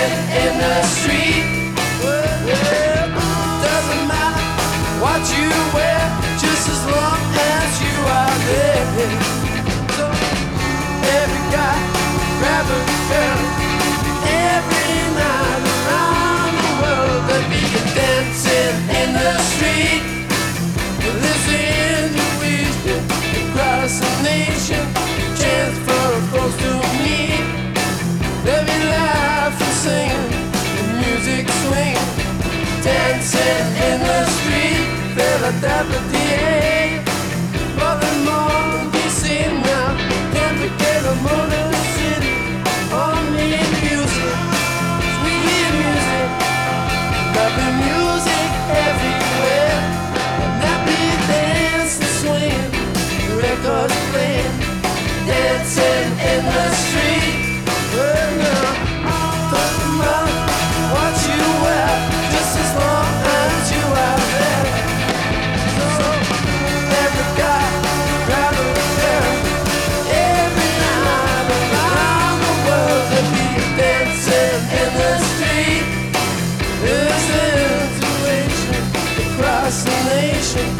dancing in the street. Well, doesn't matter what you wear, just as long as you are there. So every guy grab a girl, every night around the world they be dancing in the street. Listen to wisdom across the nation, chance for folks to meet. They be laughing, singing, the music swinging, dancing in the street. Philadelphia, Baltimore, DC now, can't forget the Motor City. Only music, sweet music, loving music everywhere. Happy dancing, swinging, records playing, dancing in the street. Well, now, talking about what you wear, just as long as you are there. So every guy grab a girl, every night around the world they be dancing in the street. There's an intuition across the nation,